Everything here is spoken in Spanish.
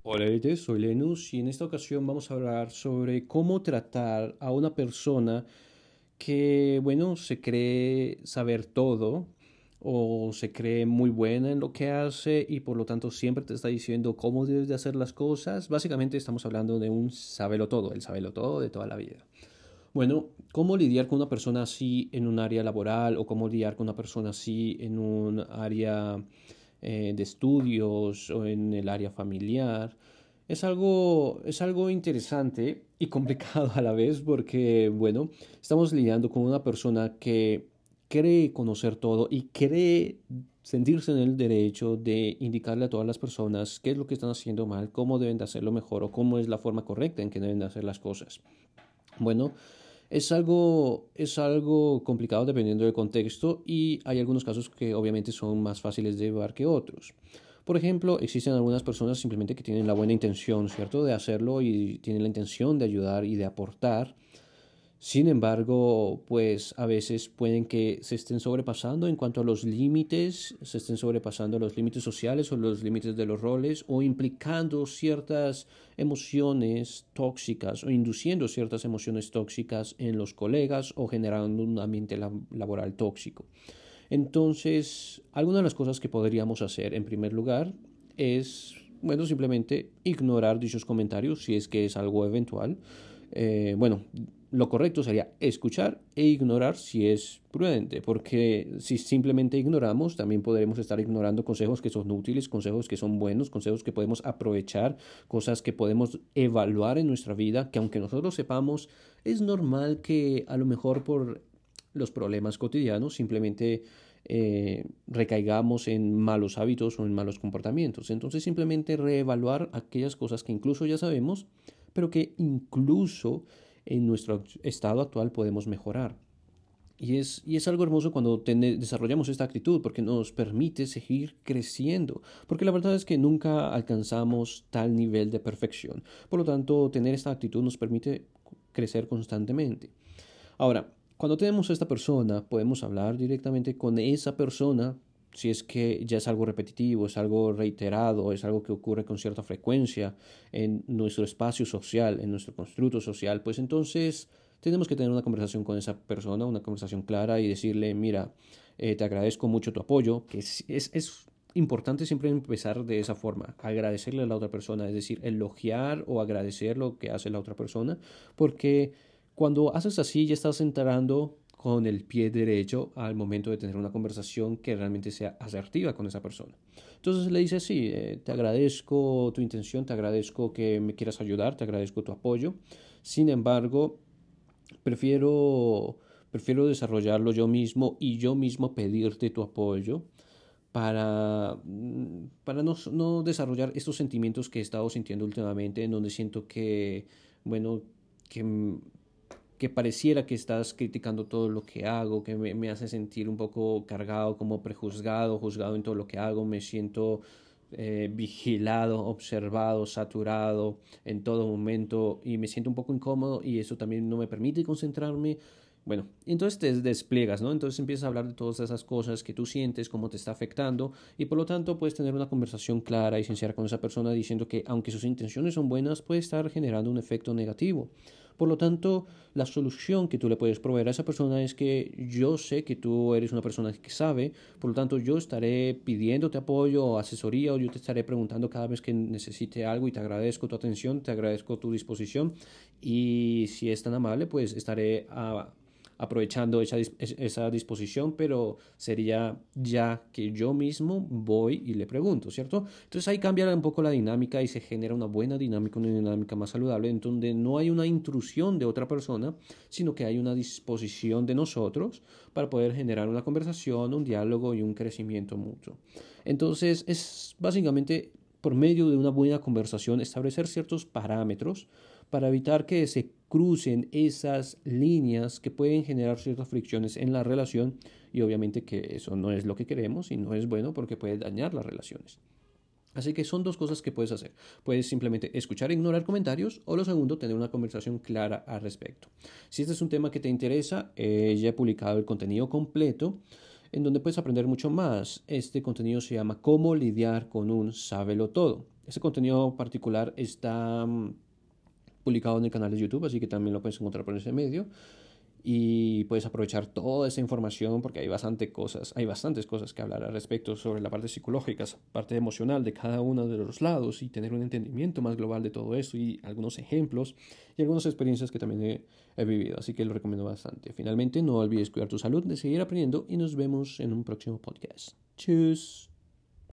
Hola, Elite, soy Lenus y en esta ocasión vamos a hablar sobre cómo tratar a una persona que, bueno, se cree saber todo o se cree muy buena en lo que hace y por lo tanto siempre te está diciendo cómo debes de hacer las cosas. Básicamente estamos hablando de un todo, el todo de toda la vida. Bueno, ¿cómo lidiar con una persona así en un área laboral o cómo lidiar con una persona así en un área de estudios o en el área familiar? Es algo interesante y complicado a la vez porque, bueno, estamos lidiando con una persona que cree conocer todo y cree sentirse en el derecho de indicarle a todas las personas qué es lo que están haciendo mal, cómo deben de hacerlo mejor o cómo es la forma correcta en que deben de hacer las cosas. Bueno, es algo complicado dependiendo del contexto y hay algunos casos que obviamente son más fáciles de llevar que otros. Por ejemplo, existen algunas personas simplemente que tienen la buena intención, ¿cierto?, de hacerlo y tienen la intención de ayudar y de aportar. Sin embargo, pues a veces pueden que se estén sobrepasando en cuanto a los límites, se estén sobrepasando los límites sociales o los límites de los roles o implicando ciertas emociones tóxicas o induciendo ciertas emociones tóxicas en los colegas o generando un ambiente laboral tóxico. Entonces, algunas de las cosas que podríamos hacer en primer lugar es, bueno, simplemente ignorar dichos comentarios si es que es algo eventual. Bueno, lo correcto sería escuchar e ignorar si es prudente, porque si simplemente ignoramos, también podremos estar ignorando consejos que son útiles, consejos que son buenos, consejos que podemos aprovechar, cosas que podemos evaluar en nuestra vida, que aunque nosotros sepamos, es normal que a lo mejor por los problemas cotidianos simplemente recaigamos en malos hábitos o en malos comportamientos. Entonces simplemente reevaluar aquellas cosas que incluso ya sabemos, pero que incluso en nuestro estado actual podemos mejorar. Y es algo hermoso cuando desarrollamos esta actitud porque nos permite seguir creciendo, porque la verdad es que nunca alcanzamos tal nivel de perfección. Por lo tanto, tener esta actitud nos permite crecer constantemente. Ahora, cuando tenemos a esta persona, podemos hablar directamente con esa persona si es que ya es algo repetitivo, es algo reiterado, es algo que ocurre con cierta frecuencia en nuestro espacio social, en nuestro constructo social, pues entonces tenemos que tener una conversación con esa persona, una conversación clara y decirle, mira, te agradezco mucho tu apoyo, que es importante siempre empezar de esa forma, agradecerle a la otra persona, es decir, elogiar o agradecer lo que hace la otra persona, porque cuando haces así ya estás entrando con el pie derecho al momento de tener una conversación que realmente sea asertiva con esa persona. Entonces le dices, sí, te agradezco tu intención, te agradezco que me quieras ayudar, te agradezco tu apoyo. Sin embargo, prefiero, prefiero desarrollarlo yo mismo y yo mismo pedirte tu apoyo para no desarrollar estos sentimientos que he estado sintiendo últimamente, en donde siento que, bueno, que que pareciera que estás criticando todo lo que hago, que me hace sentir un poco cargado, como prejuzgado, juzgado en todo lo que hago, me siento vigilado, observado, saturado en todo momento y me siento un poco incómodo y eso también no me permite concentrarme. Bueno, entonces te despliegas, ¿no? Entonces empiezas a hablar de todas esas cosas que tú sientes, cómo te está afectando y por lo tanto puedes tener una conversación clara y sincera con esa persona diciendo que aunque sus intenciones son buenas, puede estar generando un efecto negativo. Por lo tanto, la solución que tú le puedes proveer a esa persona es que yo sé que tú eres una persona que sabe, por lo tanto yo estaré pidiéndote apoyo o asesoría o yo te estaré preguntando cada vez que necesite algo y te agradezco tu atención, te agradezco tu disposición y si es tan amable, pues estaré aprovechando esa disposición, pero sería ya que yo mismo voy y le pregunto, ¿cierto? Entonces ahí cambia un poco la dinámica y se genera una buena dinámica, una dinámica más saludable, en donde no hay una intrusión de otra persona, sino que hay una disposición de nosotros para poder generar una conversación, un diálogo y un crecimiento mutuo. Entonces es básicamente por medio de una buena conversación establecer ciertos parámetros para evitar que se crucen esas líneas que pueden generar ciertas fricciones en la relación y obviamente que eso no es lo que queremos y no es bueno porque puede dañar las relaciones. Así que son dos cosas que puedes hacer. Puedes simplemente escuchar e ignorar comentarios o lo segundo, tener una conversación clara al respecto. Si este es un tema que te interesa, ya he publicado el contenido completo en donde puedes aprender mucho más. Este contenido se llama Cómo lidiar con un sábelo todo. Ese contenido particular está publicado en el canal de YouTube, así que también lo puedes encontrar por ese medio y puedes aprovechar toda esa información porque hay bastantes cosas que hablar al respecto sobre la parte psicológica, parte emocional de cada uno de los lados y tener un entendimiento más global de todo eso y algunos ejemplos y algunas experiencias que también he vivido, así que lo recomiendo bastante. Finalmente, no olvides cuidar tu salud, de seguir aprendiendo y nos vemos en un próximo podcast. Tschüss.